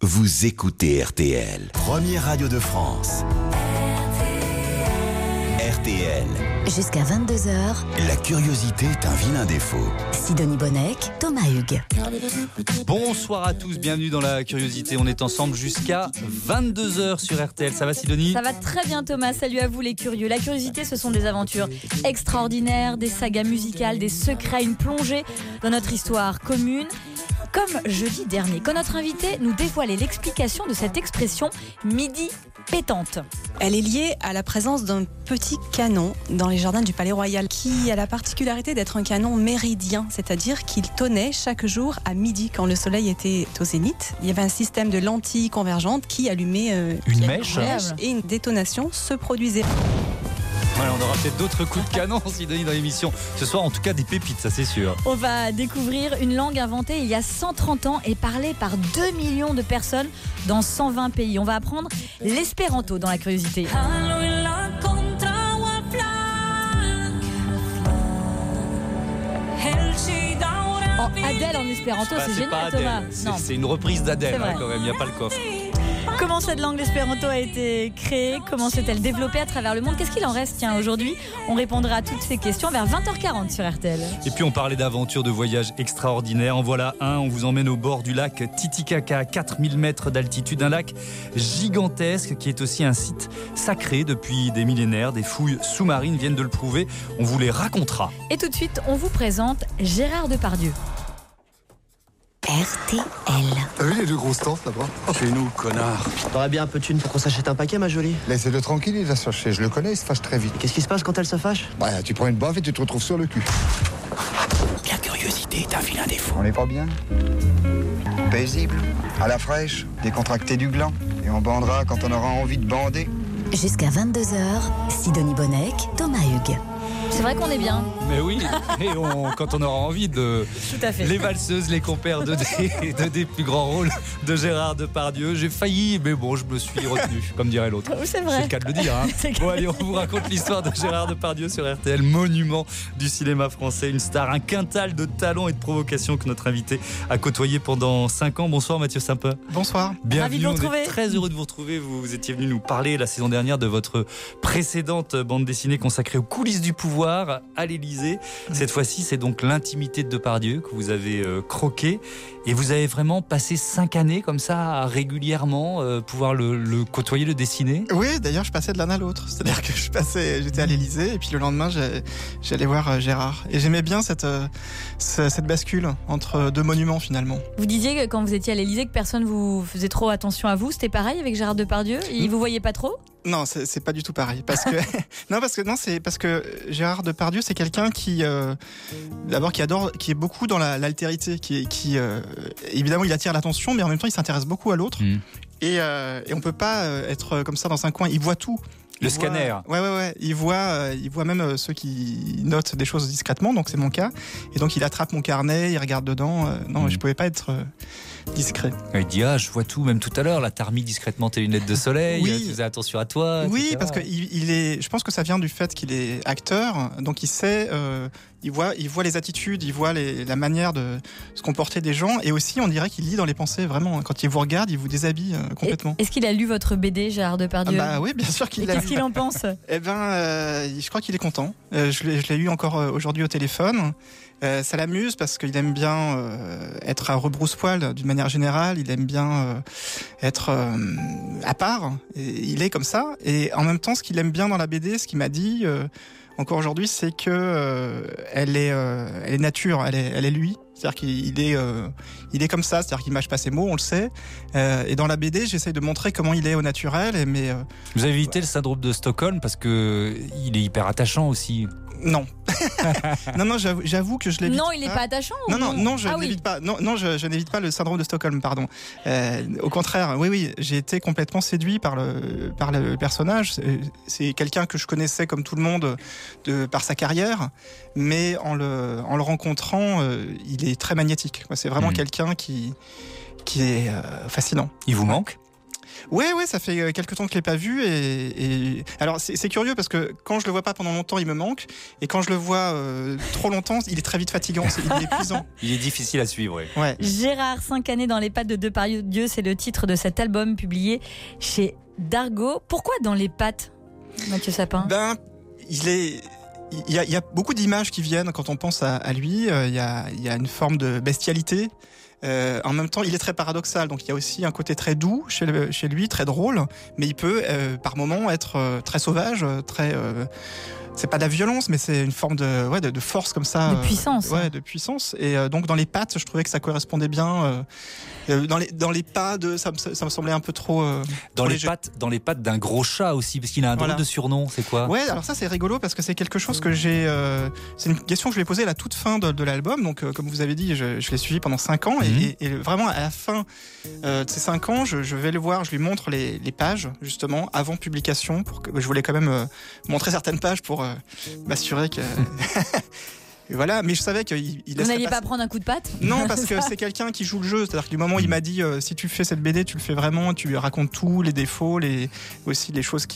vous écoutez RTL. Première radio de France. RTL. Jusqu'à 22h, La curiosité est un vilain défaut. Sidonie Bonnec, Thomas Hugues. Bonsoir à tous, bienvenue dans La Curiosité. On est ensemble jusqu'à 22h sur RTL. Ça va Sidonie ? Ça va très bien Thomas, salut à vous les curieux. La curiosité, ce sont des aventures extraordinaires, des sagas musicales, des secrets, une plongée dans notre histoire commune. Comme jeudi dernier, quand notre invité nous dévoilait l'explication de cette expression midi pétante. Elle est liée à la présence d'un petit canon dans les jardins du Palais Royal qui a la particularité d'être un canon méridien, c'est-à-dire qu'il tonnait chaque jour à midi quand le soleil était au zénith. Il y avait un système de lentilles convergentes qui allumait une mèche et une détonation se produisait. Voilà, on aura peut-être d'autres coups de canon Sidonie dans l'émission. Ce soir en tout cas des pépites, ça c'est sûr. On va découvrir une langue inventée il y a 130 ans et parlée par 2 millions de personnes dans 120 pays. On va apprendre l'espéranto dans La Curiosité. Oh, Adèle en espéranto, c'est génial Thomas. C'est une reprise d'Adèle C'est vrai. quand même, il n'y a pas le coffre. Comment cette langue l'espéranto a été créée ? Comment s'est-elle développée à travers le monde ? Qu'est-ce qu'il en reste ? Tiens, aujourd'hui, on répondra à toutes ces questions vers 20h40 sur RTL. Et puis on parlait d'aventures de voyages extraordinaires. En voilà un, on vous emmène au bord du lac Titicaca, 4000 mètres d'altitude. Un lac gigantesque qui est aussi un site sacré depuis des millénaires. Des fouilles sous-marines viennent de le prouver. On vous les racontera. Et tout de suite, on vous présente Gérard Depardieu. RTL. T'as vu les deux grosses tentes là-bas? Chez nous, connard. T'aurais bien un peu de thune pour qu'on s'achète un paquet, ma jolie. Laissez-le tranquille, il va se fâcher. Je le connais, il se fâche très vite. Qu'est-ce qui se passe quand elle se fâche? Bah, tu prends une baffe et tu te retrouves sur le cul. La curiosité est un vilain défaut. On n'est pas bien? Paisible, à la fraîche, décontracté du gland. Et on bandera quand on aura envie de bander. Jusqu'à 22h, Sidonie Bonnec, Thomas Hugues. C'est vrai qu'on est bien. Mais oui, et quand on aura envie de... Tout à fait. Les valseuses, les compères de des plus grands rôles de Gérard Depardieu. J'ai failli, mais bon, je me suis retenu, comme dirait l'autre. Oui, c'est vrai. C'est le cas de le dire. Hein. Bon, allez, on vous raconte l'histoire de Gérard Depardieu sur RTL, monument du cinéma français, une star, un quintal de talent et de provocation que notre invité a côtoyé pendant 5 ans. Bonsoir Mathieu Simpin. Bonsoir. Bienvenue, Ravi de vous on retrouver. est très heureux de vous retrouver. Vous étiez venu nous parler la saison dernière de votre précédente bande dessinée consacrée aux coulisses du pouvoir à l'Élysée. Cette fois-ci, c'est donc l'intimité de Depardieu que vous avez croqué. Et vous avez vraiment passé 5 années comme ça, à régulièrement pouvoir le côtoyer, le dessiner. Oui, d'ailleurs, je passais de l'un à l'autre. C'est-à-dire que j'étais à l'Élysée et puis le lendemain, j'allais voir Gérard. Et j'aimais bien cette bascule entre deux monuments finalement. Vous disiez que quand vous étiez à l'Élysée que personne vous faisait trop attention à vous. C'était pareil avec Gérard Depardieu ? Il vous voyait pas trop ? Non, c'est pas du tout pareil. C'est parce que Gérard Depardieu, c'est quelqu'un qui est beaucoup dans l'altérité, qui évidemment il attire l'attention, mais en même temps il s'intéresse beaucoup à l'autre. Et on peut pas être comme ça dans un coin. Il voit tout. Le scanner. Ouais. Il voit même ceux qui notent des choses discrètement, donc c'est mon cas. Et donc il attrape mon carnet, il regarde dedans. Non, je pouvais pas être discret. Il dit je vois tout, même tout à l'heure. Là, t'as remis discrètement tes lunettes de soleil. Oui. Tu faisais attention à toi. Oui, etc. parce que je pense que ça vient du fait qu'il est acteur, donc il sait. Il voit les attitudes, il voit la manière de se comporter des gens, et aussi on dirait qu'il lit dans les pensées vraiment. Quand il vous regarde, il vous déshabille complètement. Est-ce qu'il a lu votre BD, Gérard Depardieu ? Bah oui, bien sûr qu'il l'a lu. Qu'est-ce qu'il en pense ? Eh ben, je crois qu'il est content. Je l'ai eu encore aujourd'hui au téléphone. Ça l'amuse parce qu'il aime bien être à rebrousse-poil d'une manière générale. Il aime bien être à part. Et il est comme ça. Et en même temps, ce qu'il aime bien dans la BD, ce qu'il m'a dit encore aujourd'hui, c'est que elle est nature, elle est lui. C'est-à-dire qu'il est comme ça, c'est-à-dire qu'il mâche pas ses mots, on le sait. Et dans la BD, j'essaye de montrer comment il est au naturel. Mais vous avez évité le syndrome de Stockholm parce que il est hyper attachant aussi. Non. non, j'avoue que je l'évite. Non, il n'est pas attachant. Non, je n'évite pas. Non, je n'évite pas le syndrome de Stockholm, pardon. Au contraire, oui, j'ai été complètement séduit par le personnage. C'est quelqu'un que je connaissais comme tout le monde par sa carrière, mais en le rencontrant, il est très magnétique. C'est vraiment quelqu'un qui est fascinant. Il vous manque ? Ouais, ça fait quelques temps que je l'ai pas vu et alors c'est curieux parce que quand je le vois pas pendant longtemps, il me manque et quand je le vois trop longtemps, il est très vite fatigant, il est épuisant. Il est difficile à suivre. Ouais. Gérard, 5 années dans les pattes de Depardieu, c'est le titre de cet album publié chez Dargaud. Pourquoi dans les pattes, Mathieu Sapin ? Il y a beaucoup d'images qui viennent quand on pense à lui. Il y a une forme de bestialité. En même temps, il est très paradoxal. Donc, il y a aussi un côté très doux chez lui, très drôle. Mais il peut, par moments, être très sauvage, très. C'est pas de la violence, mais c'est une forme de force comme ça. De puissance. De puissance. Et donc, dans les pattes, je trouvais que ça correspondait bien. Dans les pas, ça me semblait un peu trop. Dans les pattes d'un gros chat aussi, parce qu'il a un drôle de surnom. C'est quoi ? Ouais, alors ça c'est rigolo parce que c'est quelque chose que j'ai. C'est une question que je lui ai posée à la toute fin de l'album. Donc, comme vous avez dit, je l'ai suivi pendant 5 ans et vraiment à la fin de ces 5 ans, je vais le voir, je lui montre les pages justement avant publication. Je voulais quand même montrer certaines pages pour m'assurer que. Et voilà, mais je savais qu'il Vous n'alliez pas prendre un coup de patte ? Non, parce que c'est quelqu'un qui joue le jeu. C'est-à-dire que du moment où il m'a dit si tu fais cette BD, tu le fais vraiment, tu lui racontes tout, les défauts, aussi les choses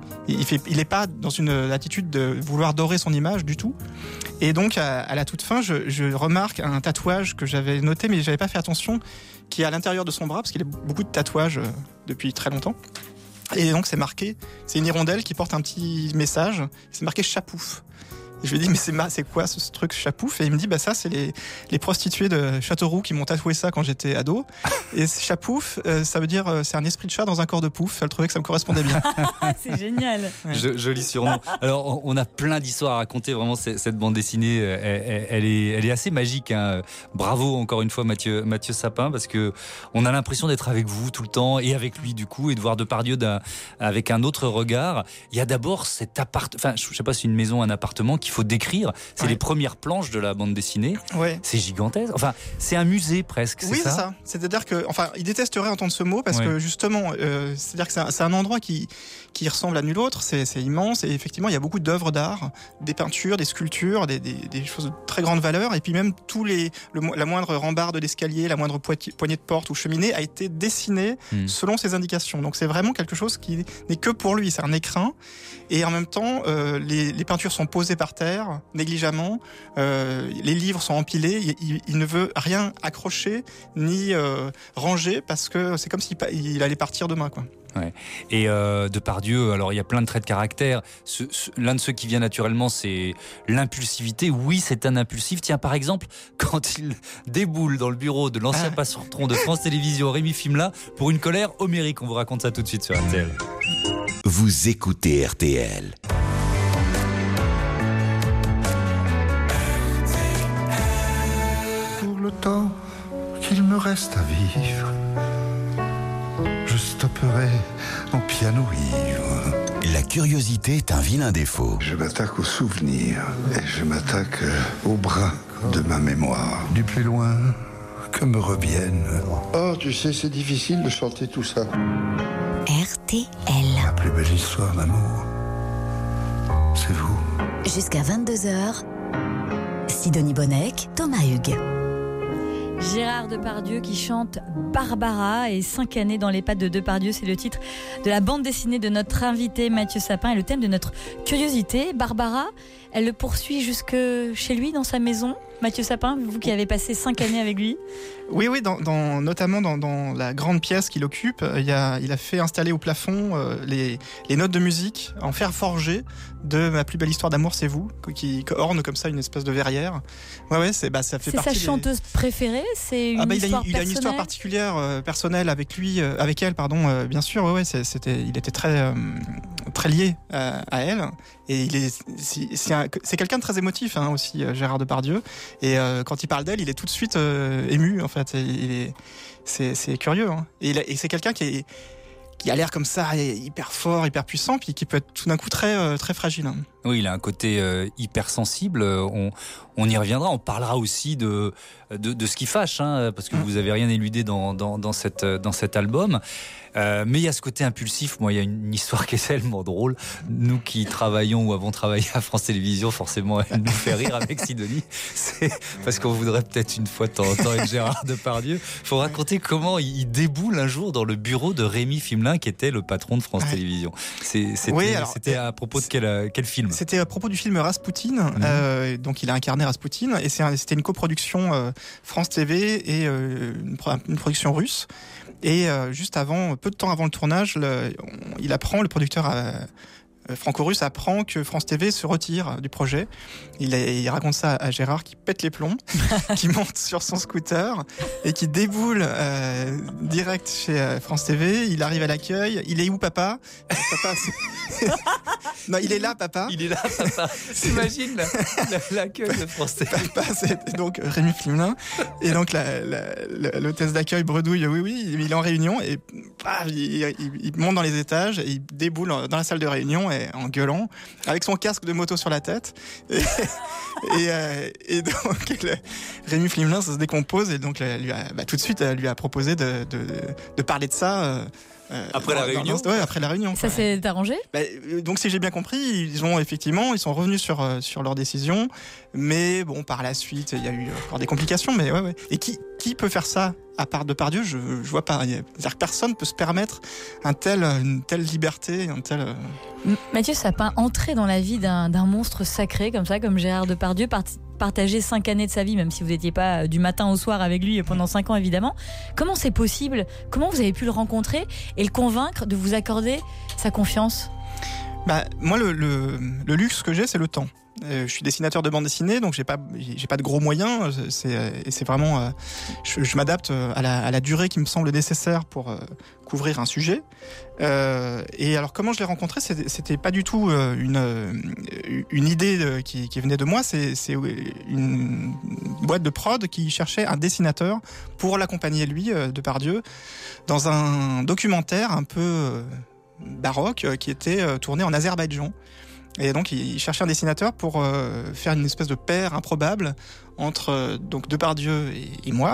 il est pas dans une attitude de vouloir dorer son image du tout. Et donc à la toute fin, je remarque un tatouage que j'avais noté, mais j'avais pas fait attention, qui est à l'intérieur de son bras, parce qu'il a beaucoup de tatouages depuis très longtemps. Et donc c'est marqué, c'est une hirondelle qui porte un petit message, c'est marqué Chapouf. Et je lui ai dit, mais c'est quoi ce truc Chapouf ? Et il me dit, ça c'est les prostituées de Châteauroux qui m'ont tatoué ça quand j'étais ado. Et Chapouf, ça veut dire c'est un esprit de chat dans un corps de pouf. Elle trouvait que ça me correspondait bien. C'est génial. Ouais. Joli surnom. Alors on a plein d'histoires à raconter, vraiment cette bande dessinée, elle est assez magique. Hein. Bravo encore une fois Mathieu Sapin, parce que on a l'impression d'être avec vous tout le temps et avec lui du coup, et de voir Depardieu avec un autre regard. Il y a d'abord cet appartement, je sais pas si c'est une maison, un appartement qu'il faut décrire. C'est les premières planches de la bande dessinée. Ouais. C'est gigantesque. Enfin, c'est un musée presque. Oui, c'est ça. C'est-à-dire que, il détesterait entendre ce mot parce que justement, c'est-à-dire que c'est un endroit qui ressemble à nul autre. C'est immense et effectivement, il y a beaucoup d'œuvres d'art, des peintures, des sculptures, des choses de très grande valeur. Et puis même la moindre rambarde d'escalier, la moindre poignée de porte ou cheminée a été dessinée selon ses indications. Donc c'est vraiment quelque chose qui n'est que pour lui. C'est un écrin. Et en même temps, les peintures sont posées par terre, négligemment. Les livres sont empilés. Il ne veut rien accrocher ni ranger parce que c'est comme s'il allait partir demain, quoi. Ouais. Et Depardieu, alors il y a plein de traits de caractère. L'un de ceux qui vient naturellement, c'est l'impulsivité. Oui, c'est un impulsif. Tiens, par exemple, quand il déboule dans le bureau de l'ancien patron de France Télévisions, Rémi Fimela, pour une colère homérique. On vous raconte ça tout de suite sur RTL. Vous écoutez RTL. Pour le temps qu'il me reste à vivre, je stopperai mon piano ivre. La curiosité est un vilain défaut. Je m'attaque aux souvenirs et je m'attaque au brin de ma mémoire. Du plus loin que me revienne. Oh, tu sais, c'est difficile de chanter tout ça. RTL. La plus belle histoire d'amour, c'est vous. Jusqu'à 22h, Sidonie Bonnec, Thomas Hugues. Gérard Depardieu qui chante Barbara et 5 années dans les pattes de Depardieu, c'est le titre de la bande dessinée de notre invité Mathieu Sapin et le thème de notre curiosité. Barbara, elle le poursuit jusque chez lui dans sa maison. Mathieu Sapin, vous qui avez passé 5 années avec lui. Oui, notamment dans la grande pièce qu'il occupe, il a fait installer au plafond les notes de musique en fer forgé de Ma plus belle histoire d'amour, c'est vous, qui orne comme ça une espèce de verrière. Ouais, ça fait c'est partie. C'est sa chanteuse préférée, c'est une histoire personnelle. Il a une histoire particulière, personnelle avec elle, bien sûr. Ouais, il était très très lié à elle. Et c'est quelqu'un de très émotif aussi, Gérard Depardieu. Et quand il parle d'elle, il est tout de suite ému en fait. C'est curieux. Et c'est quelqu'un qui a l'air comme ça, hyper fort, hyper puissant, puis qui peut être tout d'un coup très très fragile. Oui, il a un côté hyper sensible. On y reviendra. On parlera aussi de ce qui fâche, parce que vous avez rien éludé dans cet album. Mais il y a ce côté impulsif. Moi, il y a une histoire qui est tellement drôle. Nous qui travaillons ou avons travaillé à France Télévisions, forcément, elle nous fait rire avec Sidonie. C'est parce qu'on voudrait peut-être une fois de temps en temps avec Gérard Depardieu. Il faut raconter comment il déboule un jour dans le bureau de Rémi Fimelin, qui était le patron de France Télévisions. C'était à propos de quel film ? C'était à propos du film Rasputin. Donc il a incarné Rasputin, et c'était une coproduction France TV et une production russe. Et juste avant, peu de temps avant le tournage, le producteur franco-russe apprend que France TV se retire du projet. Il raconte ça à Gérard, qui pète les plombs, qui monte sur son scooter et qui déboule direct chez France TV. Il arrive à l'accueil. Il est où, papa ? Papa, non, il est là, papa. Il est là, papa. T'imagines l'accueil de France TV. Papa, c'est donc Rémi Fimelin. Et donc l'hôtesse d'accueil bredouille, oui, il est en réunion, et il monte dans les étages et il déboule dans la salle de réunion en gueulant, avec son casque de moto sur la tête. Et donc Rémi Fimelin, ça se décompose, et donc tout de suite elle lui a proposé de parler de ça. Après la réunion. Après la réunion. Ça s'est arrangé ? Donc si j'ai bien compris, ils sont revenus sur leur décision, mais bon, par la suite il y a eu encore des complications, mais ouais. Et qui peut faire ça à part Depardieu ? Je vois pas. C'est-à-dire que personne peut se permettre une telle liberté, Mathieu Sapin, entrer dans la vie d'un monstre sacré comme ça, comme Gérard Depardieu, partager 5 années de sa vie, même si vous n'étiez pas du matin au soir avec lui pendant 5 ans évidemment. Comment c'est possible ? Comment vous avez pu le rencontrer et le convaincre de vous accorder sa confiance ? Moi, le luxe que j'ai, c'est le temps. Je suis dessinateur de bande dessinée, donc j'ai pas de gros moyens. C'est vraiment, je m'adapte à la durée qui me semble nécessaire pour couvrir un sujet. Et alors, comment je l'ai rencontré ? C'était pas du tout une idée qui venait de moi. C'est une boîte de prod qui cherchait un dessinateur pour l'accompagner, lui, Depardieu, dans un documentaire un peu baroque qui était tourné en Azerbaïdjan. Et donc il cherchait un dessinateur pour faire une espèce de paire improbable entre donc Depardieu et moi.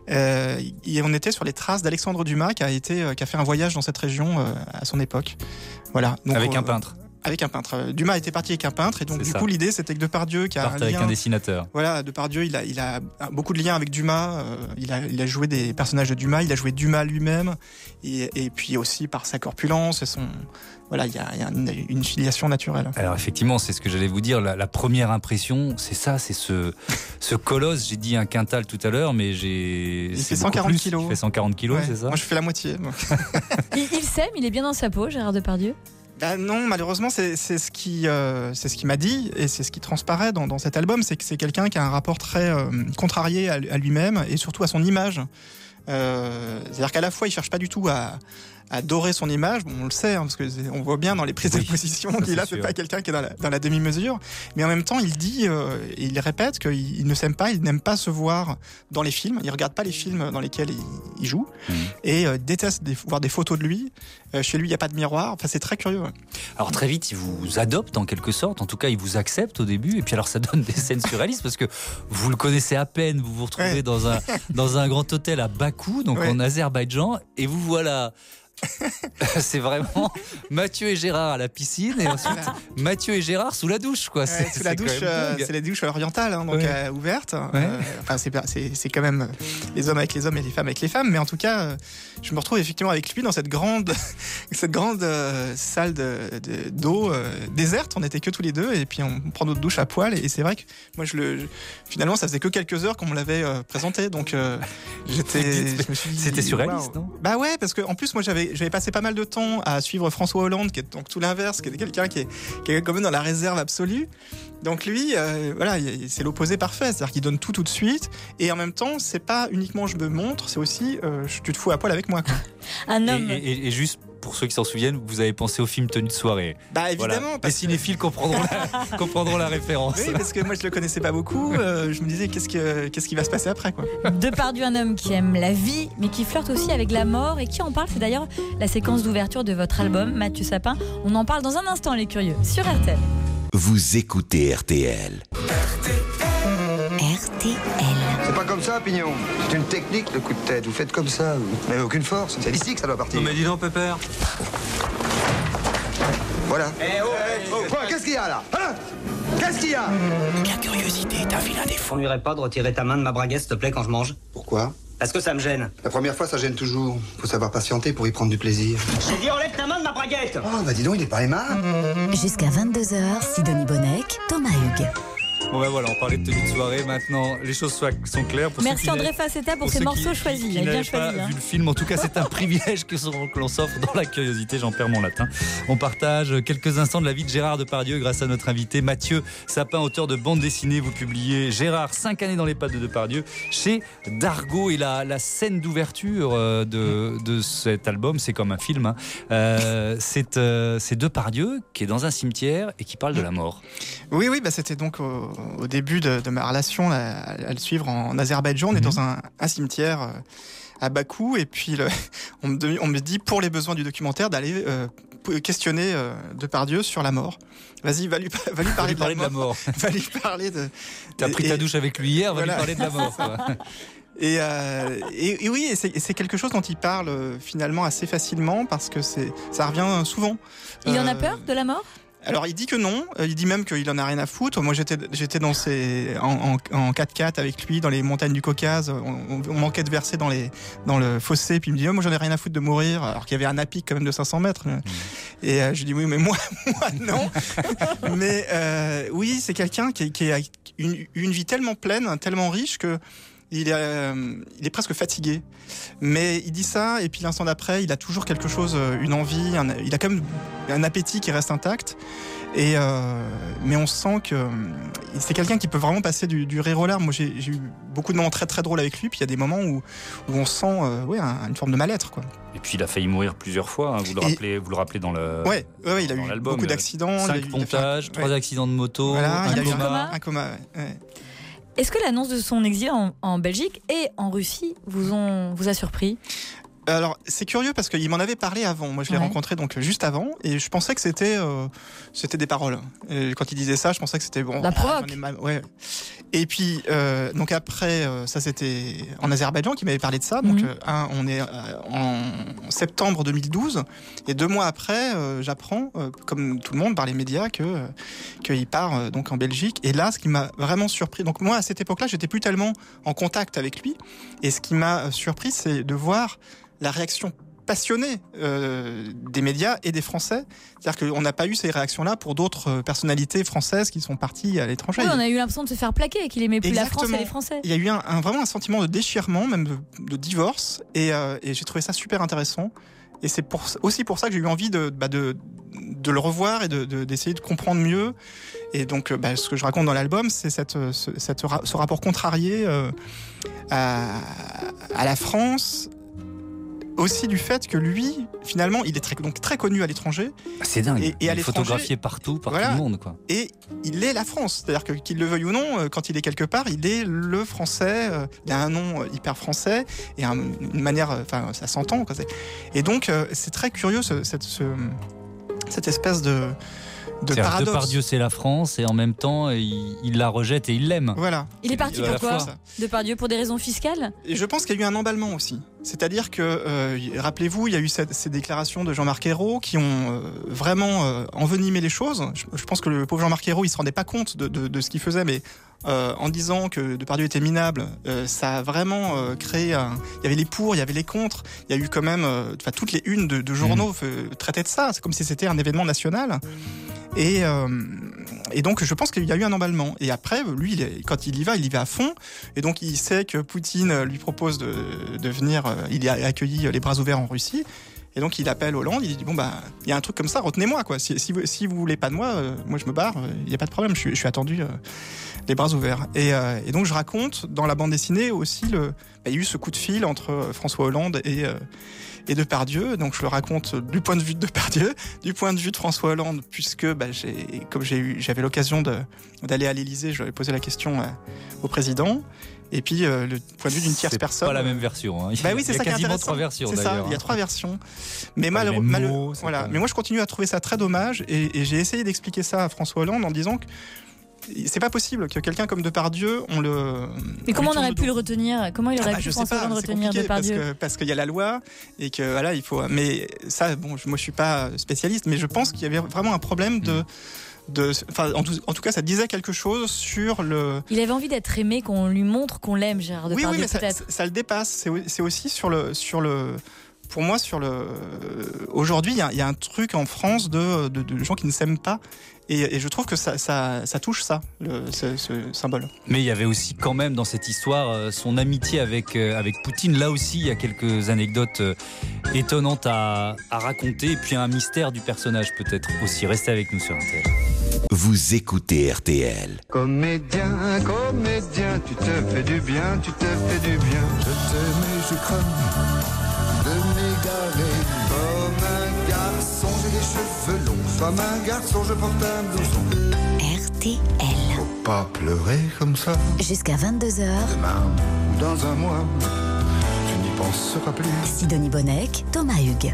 Et on était sur les traces d'Alexandre Dumas, qui a fait un voyage dans cette région à son époque. Voilà. Donc, avec un peintre. Avec un peintre. Dumas était parti avec un peintre, et donc coup l'idée c'était que Depardieu, qui a un lien avec un dessinateur. Voilà, Depardieu il a beaucoup de liens avec Dumas. Il a joué des personnages de Dumas, il a joué Dumas lui-même, et puis aussi par sa corpulence et son. Voilà, il y a une filiation naturelle. Alors effectivement, c'est ce que j'allais vous dire. La première impression, c'est ça, c'est ce colosse. J'ai dit un quintal tout à l'heure, mais il fait 140 kilos. Il fait 140 kilos, ouais. C'est ça ? Moi, je fais la moitié. Il s'aime, il est bien dans sa peau, Gérard Depardieu ? Non, malheureusement, c'est ce qui m'a dit, et c'est ce qui transparaît dans cet album, c'est que c'est quelqu'un qui a un rapport très contrarié à lui-même, et surtout à son image. C'est-à-dire qu'à la fois, il cherche pas du tout à dorer son image. Bon, on le sait, parce que on voit bien dans les prises de position qu'il a, c'est pas quelqu'un qui est dans la demi-mesure. Mais en même temps, il dit, et il répète qu'il ne s'aime pas, il n'aime pas se voir dans les films. Il regarde pas les films dans lesquels il joue, et déteste voir des photos de lui. Chez lui, il n'y a pas de miroir. Enfin, c'est très curieux. Ouais. Alors très vite, il vous adopte en quelque sorte. En tout cas, il vous accepte au début. Et puis alors, ça donne des scènes surréalistes parce que vous le connaissez à peine. Vous vous retrouvez dans un grand hôtel à Bakou, donc en Azerbaïdjan, et vous voilà. C'est vraiment Mathieu et Gérard à la piscine, et ensuite Mathieu et Gérard sous la douche, quoi. Sous la douche, c'est la douche orientale, donc ouverte. Enfin, c'est quand même les hommes avec les hommes et les femmes avec les femmes, mais en tout cas, je me retrouve effectivement avec lui dans cette grande salle d'eau déserte. On n'était que tous les deux, et puis on prend notre douche à poil, et c'est vrai que moi finalement ça faisait que quelques heures qu'on me l'avait présenté, donc je me suis dit, c'était surréaliste, non ? Bah ouais, parce que en plus moi j'avais passé pas mal de temps à suivre François Hollande, qui est donc tout l'inverse, qui est quelqu'un qui est quand même dans la réserve absolue. Donc lui, c'est l'opposé parfait, c'est-à-dire qu'il donne tout de suite, et en même temps, c'est pas uniquement je me montre, c'est aussi tu te fous à poil avec moi, quoi. Un homme. Et juste pour ceux qui s'en souviennent, vous avez pensé au film Tenue de soirée. Bah évidemment. Voilà. Les cinéphiles comprendront la référence. Oui, parce que moi je le connaissais pas beaucoup. Je me disais qu'est-ce qui va se passer après, quoi. Depardieu, un homme qui aime la vie, mais qui flirte aussi avec la mort, et qui en parle. C'est d'ailleurs la séquence d'ouverture de votre album, Mathieu Sapin. On en parle dans un instant, les curieux, sur RTL. Vous écoutez RTL. RTL. C'est pas comme comme ça, Pignon. C'est une technique, le coup de tête. Vous faites comme ça. Vous n'avez aucune force. C'est d'ici que ça doit partir. Non mais dis donc, Pépère. Voilà. Quoi, qu'est-ce qu'il y a là, hein? Qu'est-ce qu'il y a? La curiosité est un vilain défaut. T'ennuierais pas de retirer ta main de ma braguette, s'il te plaît, quand je mange? Pourquoi? Parce que ça me gêne. La première fois, ça gêne toujours. Faut savoir patienter pour y prendre du plaisir. J'ai dit enlève ta main de ma braguette. Oh, bah dis donc, il est pas aimable. Jusqu'à 22h, Sidonie Bonnec, Thomas Hugues. Bon ben voilà, on parlait de tenue de soirée. Maintenant, les choses sont claires. Merci André Facetta pour ces morceaux choisis. Il a bien choisi. Pas vu le film. En tout cas, c'est un privilège que l'on s'offre dans la curiosité. J'en perds mon latin. On partage quelques instants de la vie de Gérard Depardieu grâce à notre invité Mathieu Sapin, auteur de bande dessinée. Vous publiez Gérard, 5 années dans les pattes de Depardieu chez Dargaud. Et la scène d'ouverture de cet album, c'est comme un film. Hein. C'est Depardieu qui est dans un cimetière et qui parle de la mort. Oui, bah c'était donc au début de ma relation à le suivre en Azerbaïdjan. On est dans un cimetière à Bakou, et puis on me dit, pour les besoins du documentaire, d'aller questionner Depardieu sur la mort. Vas-y, va lui parler de la mort. Va lui parler de... T'as pris ta douche avec lui hier, va lui parler de la mort. Quoi. Et oui, c'est quelque chose dont il parle finalement assez facilement, parce que ça revient souvent. Il en a peur de la mort ? Alors il dit que non, il dit même qu'il en a rien à foutre. Moi j'étais en 4x4 avec lui dans les montagnes du Caucase, on manquait de verser dans le fossé, puis il me dit moi j'en ai rien à foutre de mourir, alors qu'il y avait un à-pic quand même de 500 mètres. Et je dis oui, mais moi non. Mais oui, c'est quelqu'un qui a une vie tellement pleine, tellement riche que il est presque fatigué. Mais il dit ça, et puis l'instant d'après, il a toujours quelque chose, une envie, il a quand même un appétit qui reste intact. Mais on sent que c'est quelqu'un qui peut vraiment passer du rire aux larmes. Moi, j'ai eu beaucoup de moments très très drôles avec lui, puis il y a des moments où on sent une forme de mal-être, quoi. Et puis il a failli mourir plusieurs fois, hein. Vous le rappelez dans le ouais, il a eu beaucoup d'accidents. 5 pontages, 3 accidents de motos, voilà, un coma. Ouais. Est-ce que l'annonce de son exil en Belgique et en Russie vous a surpris ? Alors, c'est curieux parce qu'il m'en avait parlé avant. Moi, je l'ai rencontré donc juste avant, et je pensais que c'était des paroles. Et quand il disait ça, je pensais que c'était bon. La provoque. Ouais. Et puis, donc après, ça c'était en Azerbaïdjan qui m'avait parlé de ça. Donc, on est en septembre 2012, et 2 mois après, j'apprends, comme tout le monde, par les médias, qu'il part donc en Belgique. Et là, ce qui m'a vraiment surpris, donc moi à cette époque-là, j'étais plus tellement en contact avec lui. Et ce qui m'a surpris, c'est de voir la réaction passionnée des médias et des Français. C'est-à-dire qu'on n'a pas eu ces réactions-là pour d'autres personnalités françaises qui sont parties à l'étranger. Oui, on a eu l'impression de se faire plaquer et qu'il aimait plus Exactement. la France et les Français. Il y a eu vraiment un sentiment de déchirement, même de divorce, et j'ai trouvé ça super intéressant. Et c'est aussi pour ça que j'ai eu envie de le revoir et d'essayer de comprendre mieux. Et donc, ce que je raconte dans l'album, c'est ce rapport contrarié à la France, aussi du fait que lui, finalement, il est très connu à l'étranger. C'est dingue. Et il est photographié partout, par tout le monde, quoi. Et il est la France. C'est-à-dire que qu'il le veuille ou non, quand il est quelque part, il est le Français. Il a un nom hyper français et une manière, ça s'entend, quoi. Et donc, c'est très curieux cette espèce de paradoxe. Depardieu, c'est la France, et en même temps, il la rejette et il l'aime. Voilà. Il est parti pourquoi, Depardieu, pour des raisons fiscales ? Et je pense qu'il y a eu un emballement aussi. C'est-à-dire que, rappelez-vous, il y a eu ces déclarations de Jean-Marc Ayrault qui ont vraiment envenimé les choses. Je pense que le pauvre Jean-Marc Ayrault, il se rendait pas compte de ce qu'il faisait, mais en disant que Depardieu était minable, ça a vraiment créé il y avait les pour, il y avait les contre. Il y a eu quand même toutes les unes de journaux traitaient de ça. C'est comme si c'était un événement national. Et donc je pense qu'il y a eu un emballement. Et après, lui, quand il y va à fond. Et donc il sait que Poutine lui propose de venir. Il a accueilli les bras ouverts en Russie. Et donc il appelle Hollande, il dit il y a un truc comme ça, retenez-moi, quoi. Si vous voulez pas de moi, moi je me barre, il y a pas de problème, je suis attendu les bras ouverts. Et donc je raconte dans la bande dessinée aussi il y a eu ce coup de fil entre François Hollande et Depardieu. Donc je le raconte du point de vue de Depardieu, du point de vue de François Hollande, puisque j'avais l'occasion d'aller à l'Élysée, je lui ai posé la question au président. Et puis le point de vue d'une tierce personne. C'est pas la même version. Hein. Oui, c'est ça qui est intéressant. Quasiment 3 versions. C'est d'ailleurs. ça. Il y a 3 versions. Mais Mais moi, je continue à trouver ça très dommage. Et j'ai essayé d'expliquer ça à François Hollande en disant que c'est pas possible que quelqu'un comme Depardieu, on le. Mais comment on aurait pu le retenir? Comment il aurait pu François Hollande retenir Depardieu? Parce qu'il y a la loi et que voilà, il faut. Mais ça, bon, moi je suis pas spécialiste, mais je pense qu'il y avait vraiment un problème en tout cas, ça disait quelque chose sur le. Il avait envie d'être aimé, qu'on lui montre qu'on l'aime, Gérard Depardieu. Oui, mais peut-être. Ça le dépasse. C'est aussi sur le. Pour moi, aujourd'hui, il y a un truc en France de gens qui ne s'aiment pas. Et je trouve que ça touche ça, ce symbole. Mais il y avait aussi quand même dans cette histoire son amitié avec Poutine. Là aussi, il y a quelques anecdotes étonnantes à raconter. Et puis un mystère du personnage peut-être aussi. Restez avec nous sur RTL. Vous écoutez RTL. Comédien, comédien, tu te fais du bien, tu te fais du bien. Je t'aime et je crains de m'égarer. Comme un garçon, j'ai les cheveux longs. Comme un garçon, je porte un blouson. RTL. Faut pas pleurer comme ça. Jusqu'à 22h. Demain ou dans un mois, tu n'y penseras plus. Sidonie Bonnec, Thomas Hugues.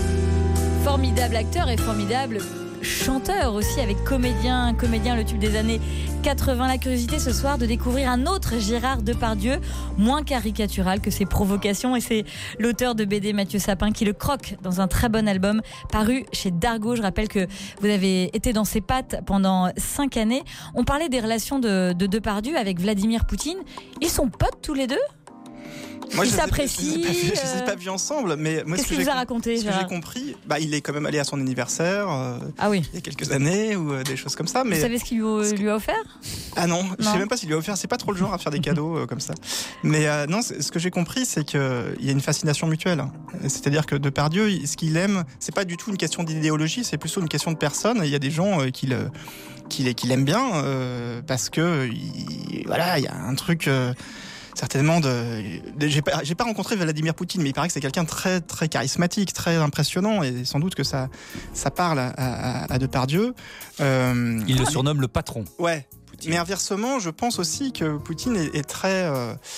Formidable acteur et formidable chanteur aussi, avec Comédien, le tube des années 80. La curiosité ce soir de découvrir un autre Gérard Depardieu, moins caricatural que ses provocations, et c'est l'auteur de BD Mathieu Sapin qui le croque dans un très bon album paru chez Dargaud. Je rappelle que vous avez été dans ses pattes pendant 5 années. On parlait des relations de Depardieu avec Vladimir Poutine. Ils sont potes tous les deux? Moi, ils s'apprécient. Je ne les ai pas vus ensemble, mais moi, qu'est-ce qu'il vous a raconté? Ce que j'ai compris, il est quand même allé à son anniversaire il y a quelques années ou des choses comme ça. Mais vous savez ce qu'il lui a offert? Ah non, je ne sais même pas s'il lui a offert. C'est pas trop le genre à faire des cadeaux comme ça. Mais non, ce que j'ai compris, c'est qu'il y a une fascination mutuelle. C'est-à-dire que Depardieu, ce qu'il aime, c'est pas du tout une question d'idéologie, c'est plutôt une question de personne. Il y a des gens qui l'aiment bien parce que il y a un truc. Certainement j'ai pas rencontré Vladimir Poutine, mais il paraît que c'est quelqu'un de très très charismatique, très impressionnant, et sans doute que ça parle à Depardieu. Il le surnomme le patron. Ouais. Poutine. Mais inversement, je pense aussi que Poutine est très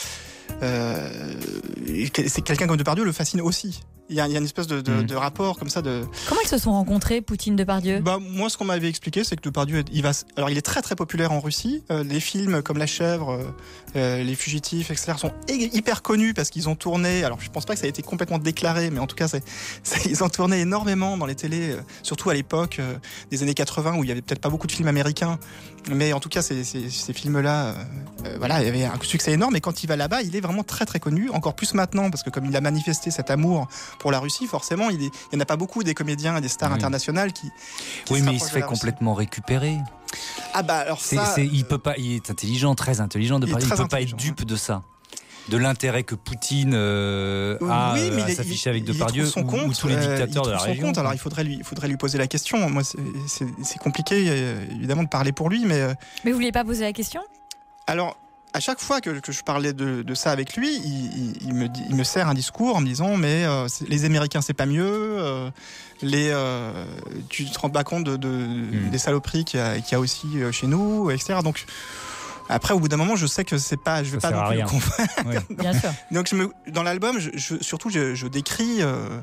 c'est quelqu'un comme Depardieu le fascine aussi. Il y a une espèce de rapport comme ça de. Comment ils se sont rencontrés, Poutine, Depardieu? Moi, ce qu'on m'avait expliqué, c'est que Depardieu, il est très très populaire en Russie. Les films comme La Chèvre, Les Fugitifs, etc. sont hyper connus parce qu'ils ont tourné. Alors, je pense pas que ça a été complètement déclaré, mais en tout cas, ils ont tourné énormément dans les télés, surtout à l'époque des années 80 où il y avait peut-être pas beaucoup de films américains, mais en tout cas, ces films-là, il y avait un succès énorme. Et quand il va là-bas, il est vraiment très très connu, encore plus maintenant parce que comme il a manifesté cet amour pour la Russie, forcément, il n'y en a pas beaucoup des comédiens et des stars internationales qui oui, mais il se fait complètement récupérer. Alors ça, il peut pas. Il est intelligent, très intelligent. Il peut pas être dupe de ça, de l'intérêt que Poutine a à s'afficher avec Depardieu ou tous les dictateurs de la région. Alors il faudrait lui poser la question. Moi, c'est compliqué évidemment de parler pour lui, mais vous vouliez pas poser la question? Alors. À chaque fois que je parlais de ça avec lui, il me sert un discours en me disant mais les Américains c'est pas mieux, tu te rends pas compte des saloperies qu'il y a aussi chez nous, etc. Donc après au bout d'un moment je sais que c'est pas, je vais pas non plus le convaincre. Oui. Bien sûr. Donc dans l'album je décris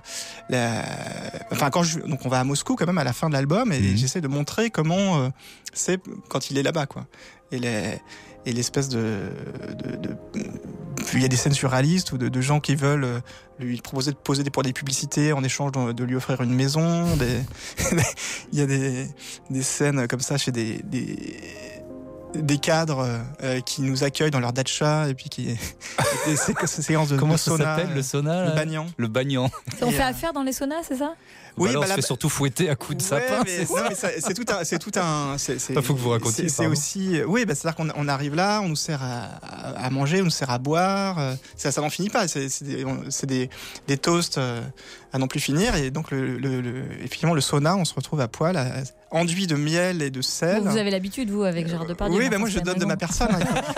donc on va à Moscou quand même à la fin de l'album et j'essaie de montrer comment c'est quand il est là-bas quoi. Et l'espèce il y a des scènes surréalistes ou de gens qui veulent lui proposer de poser pour des publicités en échange de lui offrir une maison. Il y a des scènes comme ça chez des cadres qui nous accueillent dans leur datcha et puis ces séances de comment sauna. Ça s'appelle le sauna? Le bagnan. On fait affaire dans les saunas, c'est ça? Oui, on se fait surtout fouetter à coups de sapin. C'est tout un. Il faut que vous racontiez. C'est aussi. Oui, c'est-à-dire qu'on arrive là, on nous sert à manger, on nous sert à boire. Ça n'en finit pas. C'est des toasts à non plus finir. Et donc, effectivement, le sauna, on se retrouve à poil, enduit de miel et de sel. Vous avez l'habitude, vous, avec Gérard Depardieu? Oui, moi, je donne de ma personne.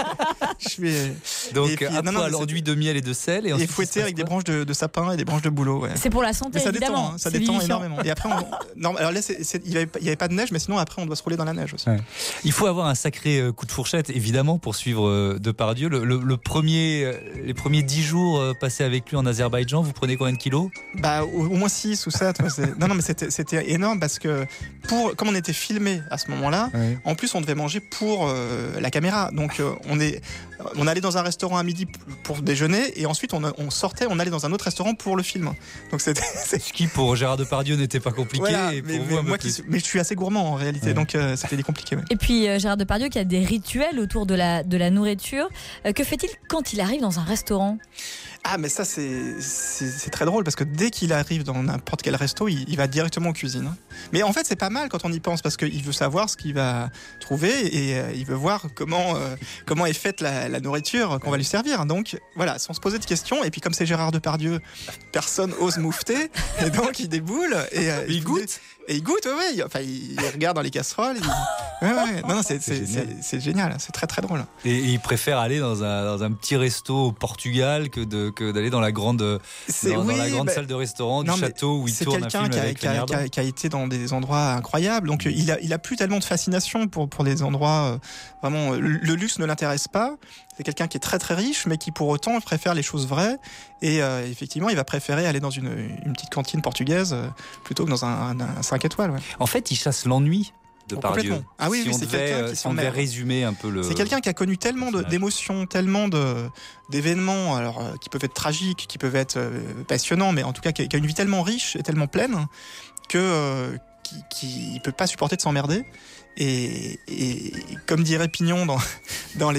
Donc, à poil, enduit de miel et de sel. Et fouetté avec des branches de sapin et des branches de bouleau. Ouais. C'est pour la santé, évidemment. Ça détend énormément. Et après, alors là, il n'y avait pas de neige, mais sinon, après, on doit se rouler dans la neige aussi. Ouais. Il faut avoir un sacré coup de fourchette, évidemment, pour suivre Depardieu. Les premiers 10 jours passés avec lui en Azerbaïdjan, vous prenez combien de kilos? au moins 6 ou 7. Non, mais c'était énorme parce que comme on était filmé à ce moment-là, en plus on devait manger pour la caméra. Donc on allait dans un restaurant à midi pour déjeuner et ensuite on sortait, on allait dans un autre restaurant pour le film. Donc ce qui pour Gérard Depardieu n'était pas compliqué. Voilà, et pour mais je suis assez gourmand en réalité, donc c'était compliqué. Ouais. Et puis Gérard Depardieu qui a des rituels autour de la nourriture. Que fait-il quand il arrive dans un restaurant ? Ah, mais ça c'est très drôle parce que dès qu'il arrive dans n'importe quel resto, il va directement en cuisine. Mais en fait c'est pas mal quand on y pense parce qu'il veut savoir ce qu'il va trouver et il veut voir comment est faite la nourriture qu'on va lui servir. Donc voilà, sans se poser de questions. Et puis comme c'est Gérard Depardieu, personne ose moufter et donc il déboule et il goûte. Et il goûte, oui. Enfin, il regarde dans les casseroles. Non, c'est génial. C'est très très drôle. Et il préfère aller dans un petit resto au Portugal que d'aller dans la grande salle de restaurant du château où il tourne un film avec Fanny Ardant. Qui a été dans des endroits incroyables. Donc il a plus tellement de fascination pour des endroits vraiment. Le luxe ne l'intéresse pas. C'est quelqu'un qui est très très riche, mais qui pour autant préfère les choses vraies. Et effectivement, il va préférer aller dans une petite cantine portugaise plutôt que dans un 5 étoiles. Ouais. En fait, il chasse l'ennui. Depardieu. Ah oui, c'est quelqu'un qui si on devait résumer un peu le. C'est quelqu'un qui a connu tellement d'émotions, tellement d'événements, alors qui peuvent être tragiques, qui peuvent être passionnants, mais en tout cas qui a une vie tellement riche et tellement pleine que qui peut pas supporter de s'emmerder. Et comme dirait Pignon dans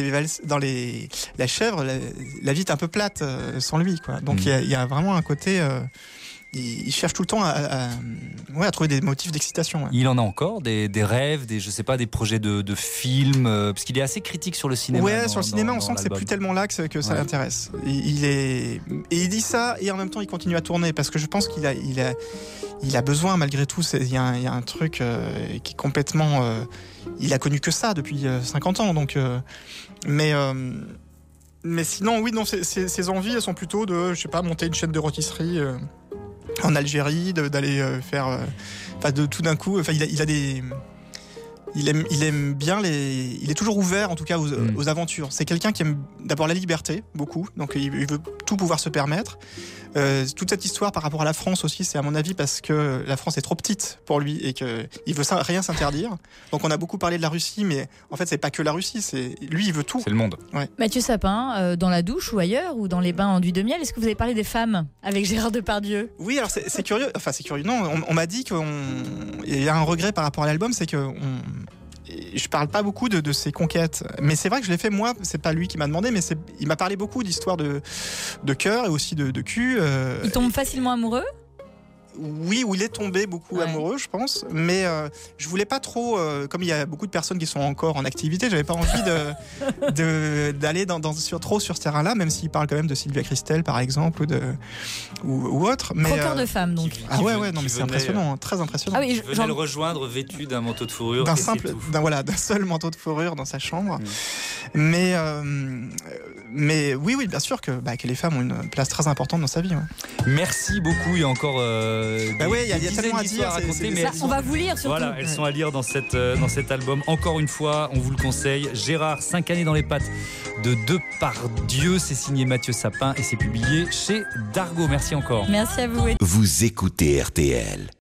La Chèvre, la vie est un peu plate sans lui, quoi. Donc il y a vraiment un côté. Il cherche tout le temps à trouver des motifs d'excitation. Ouais. Il en a encore des rêves, des projets de films, parce qu'il est assez critique sur le cinéma. Ouais, sur le cinéma, on sent que c'est plus tellement là que ça l'intéresse. Et il dit ça et en même temps il continue à tourner parce que je pense qu'il a besoin malgré tout. Il y a un truc qui est complètement. Il a connu que ça depuis 50 ans, donc. Mais sinon, oui, non, ses envies, elles sont plutôt de, je sais pas, monter une chaîne de rôtisserie. En Algérie, d'aller faire, de tout d'un coup, il a des, il aime bien il est toujours ouvert en tout cas aux aventures. C'est quelqu'un qui aime d'abord la liberté beaucoup, donc il veut tout pouvoir se permettre. Toute cette histoire par rapport à la France aussi, c'est à mon avis parce que la France est trop petite pour lui et qu'il veut rien s'interdire. Donc on a beaucoup parlé de la Russie, mais en fait c'est pas que la Russie, lui il veut tout. C'est le monde. Ouais. Mathieu Sapin, dans la douche ou ailleurs, ou dans les bains enduits de miel, est-ce que vous avez parlé des femmes avec Gérard Depardieu ? Oui, alors c'est curieux. Enfin c'est curieux. Non, on m'a dit qu'il y a un regret par rapport à l'album, c'est que je parle pas beaucoup de ses conquêtes, mais c'est vrai que je l'ai fait moi. C'est pas lui qui m'a demandé, mais il m'a parlé beaucoup d'histoires de cœur et aussi de cul. Il tombe facilement amoureux ? Oui, où il est tombé beaucoup amoureux, je pense. Mais je voulais pas trop, comme il y a beaucoup de personnes qui sont encore en activité, j'avais pas envie d'aller trop sur ce terrain-là, même s'il parle quand même de Sylvia Christel, par exemple, ou autre. Croqueur de femmes, donc. Non, mais c'est impressionnant, très impressionnant. Ah oui, venait le rejoindre vêtu d'un manteau de fourrure. D'un seul manteau de fourrure dans sa chambre. Mais oui, bien sûr que les femmes ont une place très importante dans sa vie. Ouais. Merci beaucoup. Il y a encore il y a tellement à dire. On va vous lire surtout. Voilà, elles sont à lire dans cet album. Encore une fois, on vous le conseille. Gérard, 5 années dans les pattes de Depardieu. C'est signé Mathieu Sapin et c'est publié chez Dargaud. Merci encore. Merci à vous. Vous écoutez RTL.